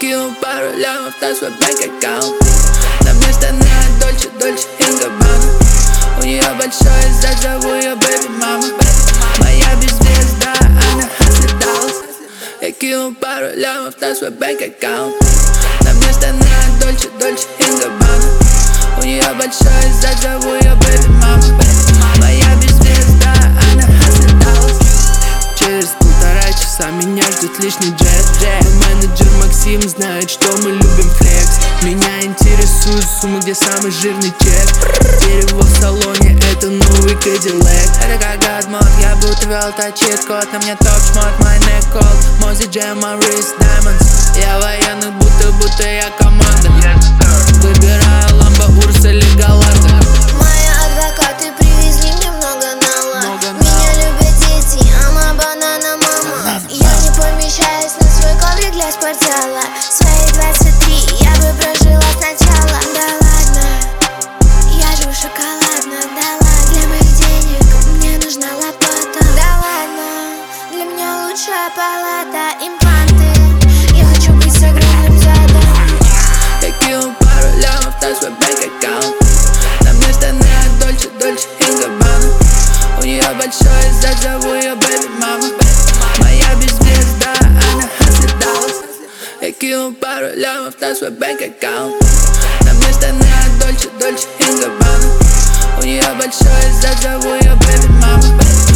кинул пару лямов на свой бэнк-аккаунт. На мне стонает Дольче, Дольче и Габбана. У нее большой зад, зову ее бэби мама. Моя звезда, она Хасли Даллас. Я кинул пару лямов на свой бэнк-аккаунт. На мне стонает Дольче, Дольче и Габбана. У нее большой зад, зову ее бэби мама. Моя звезда, она Хасли Даллас. Через 1,5 часа меня ждет лишний джет. Мой менеджер Максим знает, что мы любим флекс. Меня интересует сумма, где самый жирный чек. Дерево в салоне, это новый Кадиллак. Это как гадмод, я будто вел точит код. На мне топ-шмот, мой neck cold. Мой джем, my wrist diamonds. Я военный, будто я команда. Выбираю ламбо, Урс или Галарда. Мои адвокаты привезли мне много нала. Меня любят дети, ама банана мама. Я не помещаюсь на свой коврик для спортзала. Свои 23 я бы прожила сначала. Да ладно, я живу шоколадно. Да ладно, для моих денег мне нужна лопата. Да ладно, для меня лучшая палата. Импланты, я хочу быть с огромным задом. Я кинул пару лямов на свой бэнк-аккаунт. На мне стонает Дольче, Дольче и Габбана. У нее большой зад, зову ее бэби мама. Моя звезда, она Хасли Даллас. Я кинул пару лямов на свой бэнк-аккаунт. На мне стонает Дольче, Дольче и Габбана. У нее большой зад, зову ее бэби мама.